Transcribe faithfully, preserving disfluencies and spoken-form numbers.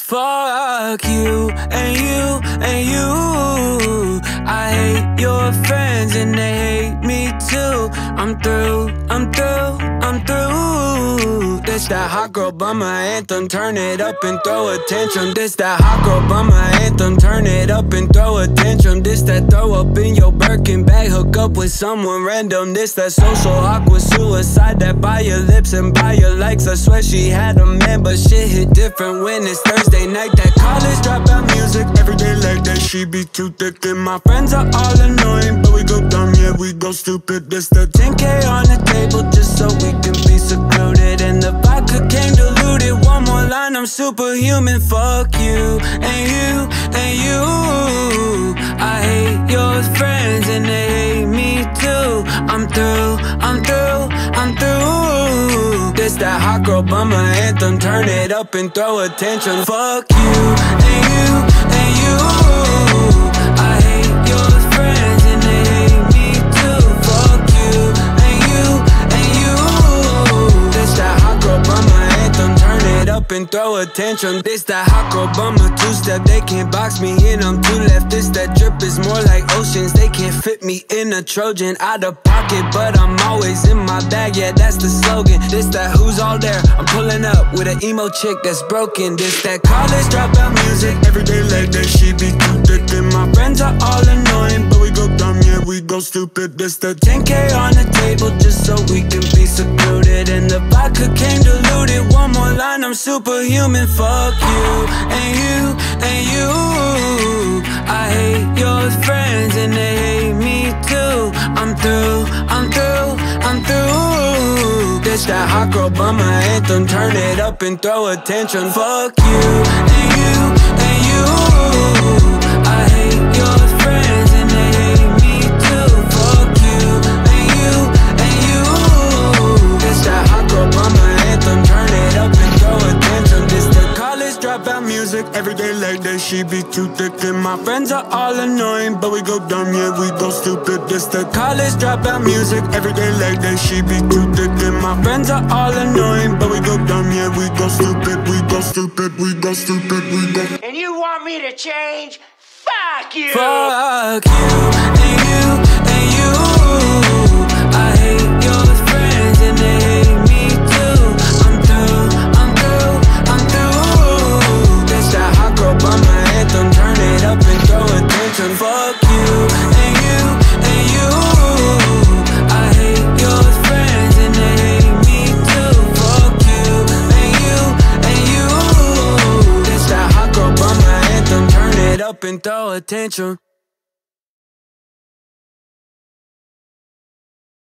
Fuck you, and you, and you. I hate your friends and they hate me too. I'm through, I'm through, I'm through. This that hot girl bummer anthem, turn it up and throw a tantrum. This that hot girl bummer anthem, turn it up and throw a tantrum. This that throw up in your Birkin bag, hook up with someone random. This that social awkward suicide, that buy your lips and buy your likes. I swear she had a man, but shit hit different when it's Thursday night. That college dropout music, every day like that. She be too thick and my friends are all annoying, but we go dumb, yeah, we go stupid. This the ten K on the table just so we can be secluded, and the vodka came diluted. One more line, I'm superhuman. Fuck you, and you, and you. I hate your friends and they hate me too. I'm through, I'm through, I'm through. This that hot girl bummer anthem, turn it up and throw a tantrum. Fuck you, and you, and you. I hate your friends and they hate me too. Fuck you, and you, and you. This that hot girl bummer anthem, turn it up and throw a tantrum. This that hot girl bummer two-step, they can't box me in, I'm too left. This that drip is more like oceans, they can't fit me in a Trojan. Out of pocket, but I'm always in my bag, yeah, that's the slogan. This that who's all there, I'm pulling up with an emo chick that's broken. This that college dropout music, every day like that. She be too thick and my friends are all annoying, but we go dumb, yeah, we go stupid. This the ten K on the table just so we can be secluded, and the vodka came diluted. One more line, I'm superhuman. Fuck you, and you, and you. I hate your friends and they hate me too. I'm through, I'm through, I'm through. This that hot girl bummer anthem, turn it up and throw a tantrum. Fuck you, and you, and you. I hate your friends and they hate me too. Fuck you, and you, and you. This that hot girl bummer anthem, turn it up and throw a tantrum. This the college dropout music, every day like that. She be too thick and my friends are all annoying, but we go dumb, yeah, we go stupid. This the college dropout music, every day like that. She be too thick and my friends are all annoying, but we go dumb, yeah, we go stupid. We go stupid, we go stupid, we go. And you want me to change? Fuck you! Fuck you, and you, and you. I hate your friends and they hate me too. I'm through, I'm through, I'm through. This that hot girl bummer anthem, turn it up and throw a tantrum. Fuck you, and you, and you. I hate your friends and they hate me too. Fuck you, and you, and you. This that hot girl bummer anthem, turn it up and throw a tantrum.